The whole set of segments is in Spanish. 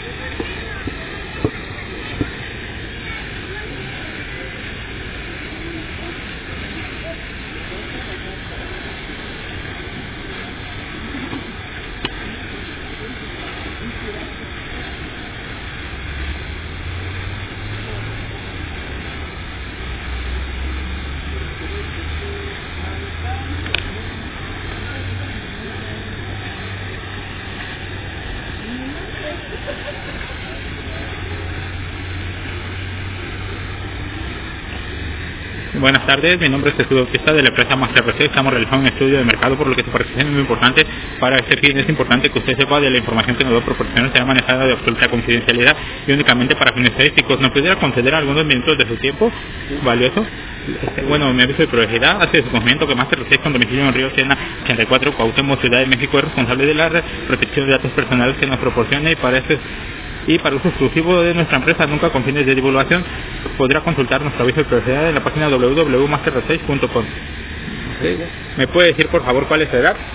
Buenas tardes, mi nombre es Jesús Bautista de la empresa Master PC. Estamos realizando un estudio de mercado, por lo que su participación es muy importante. Para este fin es importante que usted sepa de la información que nos va a proporcionar será manejada de absoluta confidencialidad y únicamente para fines estadísticos. ¿Nos pudiera conceder algunos minutos de su tiempo valioso? Bueno, mi aviso de privacidad hace su conocimiento que Master PC con domicilio en Río Sena 84, Cuauhtémoc, Ciudad de México, es responsable de la protección de datos personales que nos proporciona y para uso exclusivo de nuestra empresa, nunca con fines de divulgación. Podrá consultar nuestro aviso de privacidad en la página www.master6.com. ¿Me puede decir por favor cuál es su edad?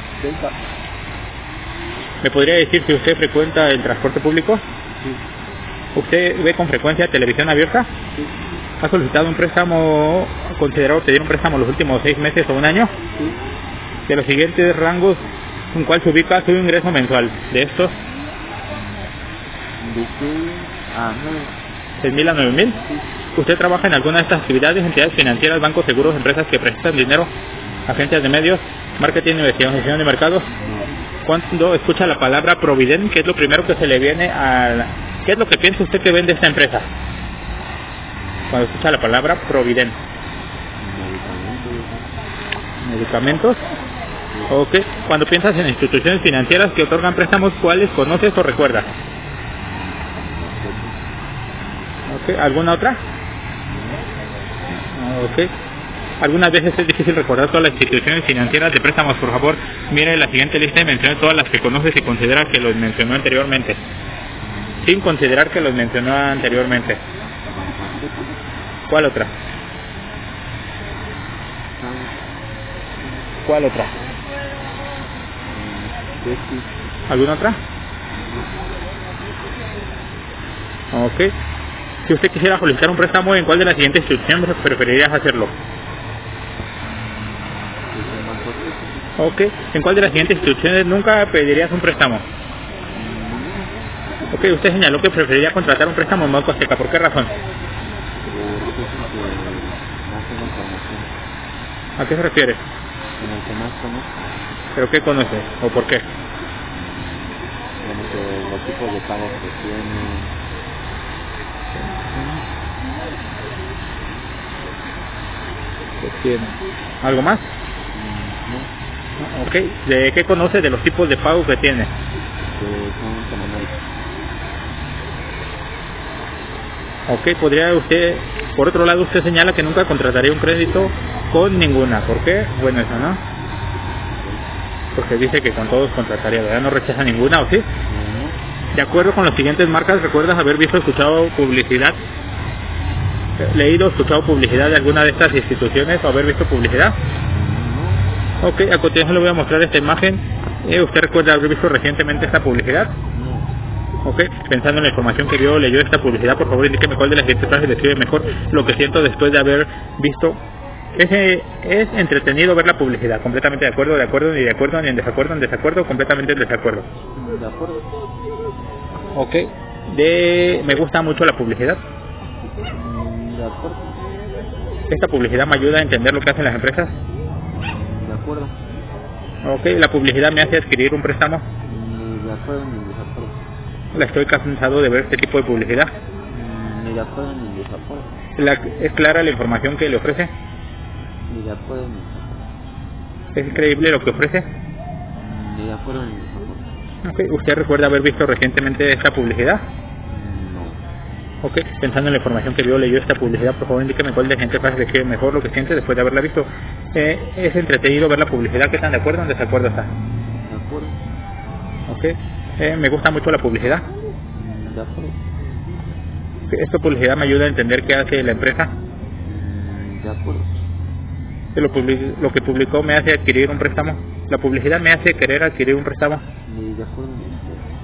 ¿Me podría decir si usted frecuenta el transporte público? Sí. ¿Usted ve con frecuencia televisión abierta? Sí. ¿Ha solicitado un préstamo, considerado pedir un préstamo los últimos 6 meses o un año? Sí. De los siguientes rangos, ¿en cuál se ubica su ingreso mensual? De estos, de 6.000 a 9.000. ¿Usted trabaja en alguna de estas actividades, entidades financieras, bancos, seguros, empresas que prestan dinero, agencias de medios, marketing, investigación de mercado? Cuando escucha la palabra Provident, ¿qué es lo primero que se le viene a qué es lo que piensa usted que vende esta empresa? Cuando escucha la palabra Provident. ¿Medicamentos? Ok. Cuando piensas en instituciones financieras que otorgan préstamos, ¿cuáles conoces o recuerdas? Okay. ¿Alguna otra? Okay. Algunas veces es difícil recordar todas las instituciones financieras de préstamos. Por favor, mire la siguiente lista y mencione todas las que conoces y considera que los mencionó anteriormente. Sin considerar que los mencionó anteriormente. ¿Cuál otra? ¿Cuál otra? ¿Alguna otra? Ok. Si usted quisiera solicitar un préstamo, ¿en cuál de las siguientes instituciones preferirías hacerlo? Ok. ¿En cuál de las siguientes instituciones nunca pedirías un préstamo? Ok. Usted señaló que preferiría contratar un préstamo en Banco Azteca. ¿Por qué razón? ¿A qué se refiere? En el que más conozco. ¿Pero qué conoce? ¿O por qué? Los tipos de pagos que tienen. ¿Algo más? No. Ok. ¿De qué conoce de los tipos de pago que tiene? Que son semanales. Ok. ¿Podría usted, por otro lado, usted señala que nunca contrataría un crédito con ninguna? ¿Por qué? Bueno, eso no. Porque dice que con todos contrataría, ¿verdad? ¿No rechaza ninguna o sí? De acuerdo con las siguientes marcas, ¿recuerdas haber visto, escuchado publicidad? ¿Leído, escuchado publicidad de alguna de estas instituciones o haber visto publicidad? Ok, a continuación le voy a mostrar esta imagen. ¿Usted recuerda haber visto recientemente esta publicidad? Ok, pensando en la información que vio, leyó esta publicidad, por favor indíqueme cuál de las siguientes frases describe mejor lo que siento después de haber visto. Es entretenido ver la publicidad. Completamente de acuerdo, ni de acuerdo, ni en desacuerdo, completamente en desacuerdo. De acuerdo. Ok, me gusta mucho la publicidad. De acuerdo. ¿Esta publicidad me ayuda a entender lo que hacen las empresas? De acuerdo. Ok, ¿la publicidad me hace adquirir un préstamo? Ni de acuerdo ni de desacuerdo. Estoy cansado de ver este tipo de publicidad. Ni de acuerdo ni de desacuerdo. ¿Es clara la información que le ofrece? Ni de acuerdo ni de desacuerdo. ¿Es creíble lo que ofrece? Ni de acuerdo ni de desacuerdo. Okay. ¿Usted recuerda haber visto recientemente esta publicidad? No. Ok, pensando en la información que vio, leyó esta publicidad, por favor indíqueme cuál de la gente describe mejor lo que siente después de haberla visto. ¿Es entretenido ver la publicidad? ¿Qué tan de acuerdo o en desacuerdo está? De acuerdo. Ok, me gusta mucho la publicidad. De acuerdo. ¿Esta publicidad me ayuda a entender qué hace la empresa? De acuerdo. Lo que publicó me hace adquirir un préstamo. ¿La publicidad me hace querer adquirir un préstamo? Ni de acuerdo ni de desacuerdo.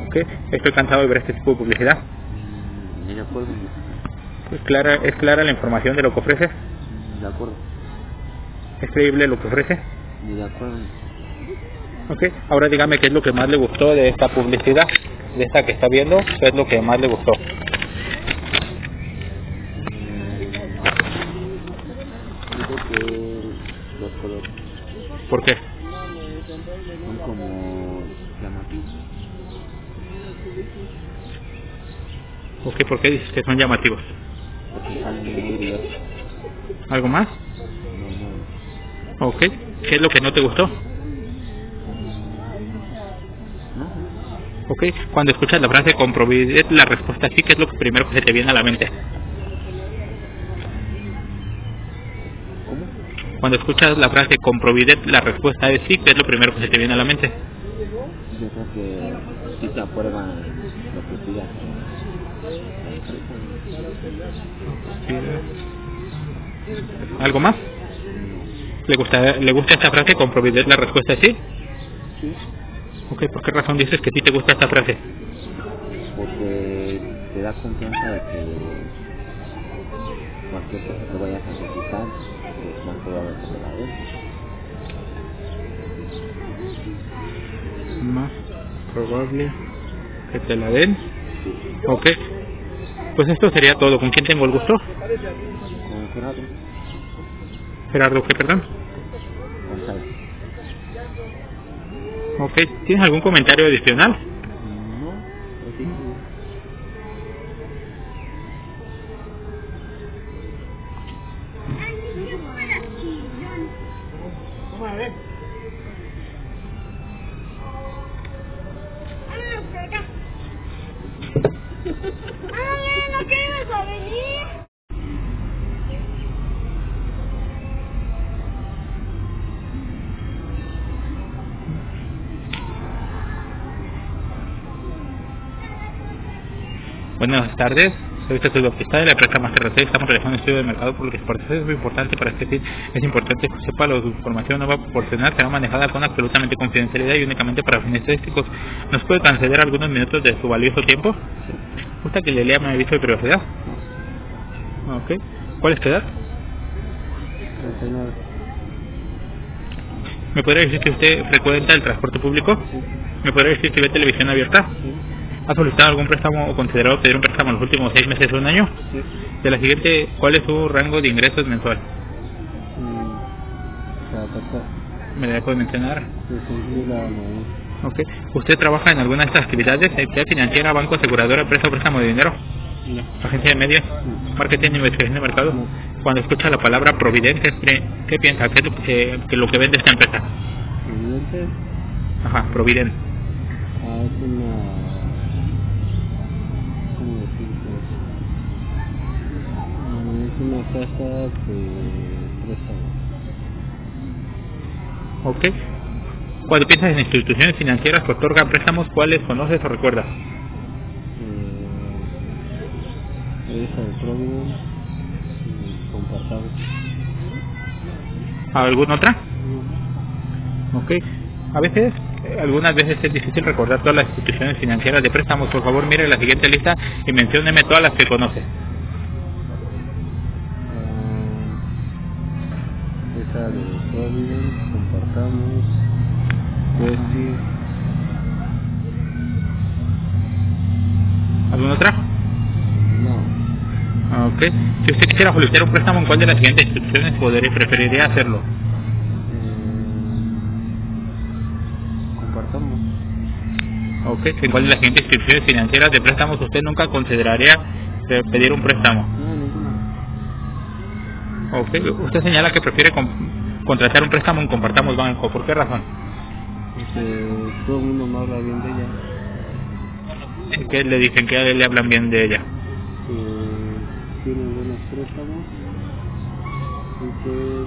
Ok, estoy cansado de ver este tipo de publicidad. Ni de acuerdo. ¿Es clara la información de lo que ofrece? De acuerdo. ¿Es creíble lo que ofrece? Ni de acuerdo. Ok, ahora dígame qué es lo que más le gustó de esta publicidad, de esta que está viendo, qué es lo que más le gustó. Digo que los colores ¿Por qué? son como llamativos. Ok, ¿por qué dices que son llamativos? Porque salen muy brillosos. ¿Algo más? No, Ok, ¿qué es lo que no te gustó? no. Ok, cuando escuchas la frase con probabilidad la respuesta sí, ¿qué es lo que primero que se te viene a la mente? ¿Cómo? Cuando escuchas la frase con probabilidad la respuesta es sí, ¿qué es lo primero que se te viene a la mente? Yo creo que sí se aprueban lo que pidas. ¿Algo más? ¿Le gusta esta frase con probabilidad la respuesta es sí? Sí. Ok, ¿por qué razón dices que sí te gusta esta frase? Porque te da confianza de que cualquier cosa que vayas a necesitar es más probable que te la den. Más probable que te la den. Ok, pues esto sería todo. ¿Con quién tengo el gusto? Con Gerardo Gerardo, ¿qué, perdón? González. Ok, ¿tienes algún comentario adicional? No, pues sí. ¿No quieres a venir? Buenas tardes, soy Jesús Bautista de la empresa Master RC. Estamos realizando un estudio de mercado porque es muy importante para este fin. Es importante que sepa la información no va a proporcionar, será manejada con absolutamente confidencialidad y únicamente para fines estadísticos. ¿Nos puede conceder algunos minutos de su valioso tiempo? ¿Gusta que le lea mi aviso de privacidad? Ok, ¿cuál es tu edad? 39. ¿Me podría decir que usted frecuenta el transporte público? Sí. ¿Me podría decir que ve televisión abierta? Sí. ¿Ha solicitado algún préstamo o considerado pedir un préstamo en los últimos 6 meses o un año? Sí. De la siguiente, ¿cuál es su rango de ingresos mensual? Para pasar ¿Me la puede mencionar? de 6.000 a 9.000. Ok. ¿Usted trabaja en alguna de estas actividades? ¿Entidad financiera, banco, aseguradora, empresa o préstamo de dinero? No. ¿Agencia de medios? ¿Marketing, investigación de mercado? No. Cuando escucha la palabra Providente, ¿qué piensa? ¿Qué es lo que vende esta empresa? Evidente. Ajá, Providente. Es una... ¿Cómo decirte? Es una casa de préstamo. Ok. Cuando piensas en instituciones financieras que otorgan préstamos, ¿cuáles conoces o recuerdas? Esa de Providence y Compartamos. ¿Alguna otra? Ok. A veces, algunas veces es difícil recordar todas las instituciones financieras de préstamos. Por favor, mire la siguiente lista y mencióneme todas las que conoce. Esa de Providence, Compartamos, Westy. ¿Alguna otra? No. Ok. Si usted quisiera solicitar un préstamo, ¿en cuál de las siguientes instituciones preferiría hacerlo? Compartamos. Ok. ¿En cuál de las siguientes instituciones financieras de préstamos usted nunca consideraría pedir un préstamo? No, ninguna. Ok. Usted señala que prefiere contratar un préstamo en Compartamos Banco. ¿Por qué razón? Porque todo el mundo me habla bien de ella. ¿Qué le dicen? ¿Que le hablan bien de ella? Que tienen buenos préstamos y que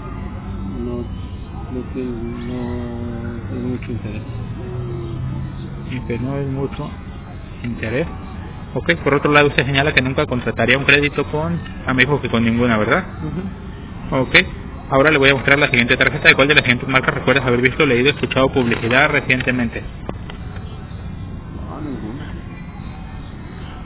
no tiene mucho interés. Y que no es mucho interés. Ok. Por otro lado, usted señala que nunca contrataría un crédito con... me dijo que con ninguna, ¿verdad? Ok. Ahora le voy a mostrar la siguiente tarjeta. ¿De cuál de las siguientes marcas recuerdas haber visto, leído, escuchado publicidad recientemente? No, ninguna.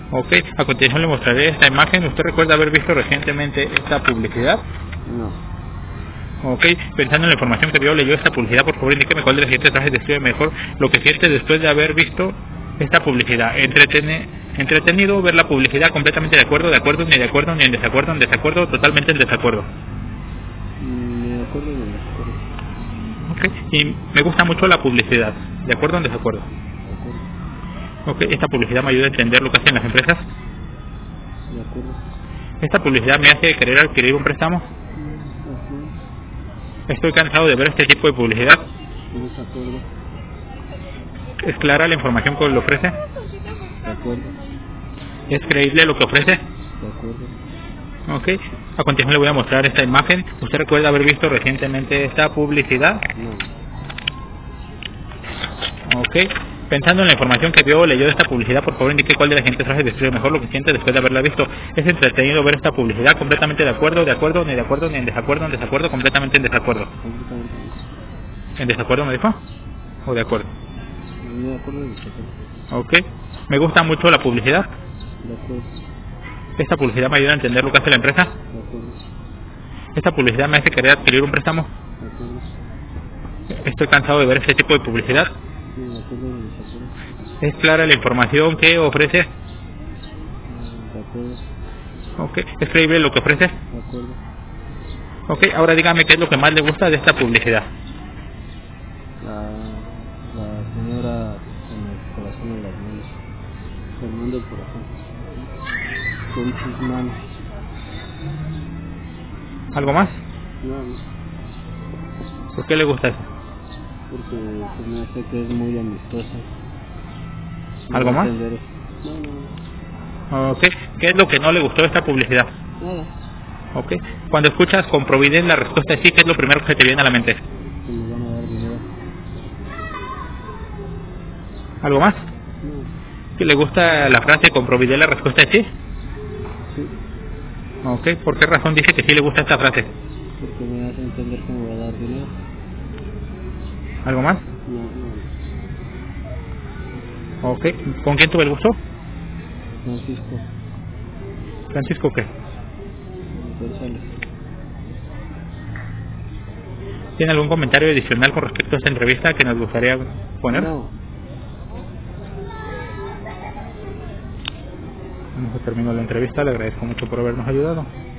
Ok, a continuación le mostraré esta imagen. ¿Usted recuerda haber visto recientemente esta publicidad? No. Ok, pensando en la información que vio, leyó esta publicidad, por favor indíqueme cuál de los siguientes trajes describe mejor lo que siente después de haber visto esta publicidad. Entretenido, ver la publicidad, completamente de acuerdo, ni de acuerdo, ni en desacuerdo, totalmente en desacuerdo. Ni de acuerdo ni en desacuerdo. Ok, y me gusta mucho la publicidad, ¿de acuerdo o en desacuerdo? De acuerdo. Ok, esta publicidad me ayuda a entender lo que hacen las empresas. De acuerdo. Esta publicidad me hace querer adquirir un préstamo. Así. Estoy cansado de ver este tipo de publicidad. En desacuerdo. ¿Es clara la información que le ofrece? De acuerdo. ¿Es creíble lo que ofrece? De acuerdo. Ok, a continuación le voy a mostrar esta imagen. ¿Usted recuerda haber visto recientemente esta publicidad? No. Ok, pensando en la información que vio o leyó de esta publicidad, por favor indique cuál de las siguientes frases describe mejor lo que siente después de haberla visto. ¿Es entretenido ver esta publicidad? Completamente de acuerdo, ni en desacuerdo, completamente en desacuerdo. Completamente. ¿En desacuerdo me dijo? ¿O de acuerdo? Ni de acuerdo ni de desacuerdo. Ok, me gusta mucho la publicidad. De acuerdo. Esta publicidad me ayuda a entender lo que hace la empresa. De acuerdo. Esta publicidad me hace querer adquirir un préstamo. De acuerdo. Estoy cansado de ver este tipo de publicidad. Ni de acuerdo ni de desacuerdo. ¿Es clara la información que ofrece? De acuerdo. Ok, ¿es creíble lo que ofrece? De acuerdo. Ok, ahora dígame qué es lo que más le gusta de esta publicidad. La señora con el corazón en las manos. Formando el corazón. Con sus manos. ¿Algo más? No, ¿Por qué le gusta eso? porque se me hace que es muy amistosa. ¿Algo más? Entender. No. Ok, ¿qué es lo que no le gustó de esta publicidad? Nada. Ok, cuando escuchas con Provident la respuesta es sí, ¿qué es lo primero que se te viene a la mente? Que me van a dar dinero. ¿Algo más? No. ¿Que le gusta la frase con Provident la respuesta es sí? Sí. Ok, ¿por qué razón dice que sí le gusta esta frase? Porque me hace entender que me va a dar dinero. ¿Algo más? No. Ok, ¿con quién tuve el gusto? Francisco. ¿Francisco qué? González. ¿Tiene algún comentario adicional con respecto a esta entrevista que nos gustaría poner? No. Vamos a terminar la entrevista, le agradezco mucho por habernos ayudado.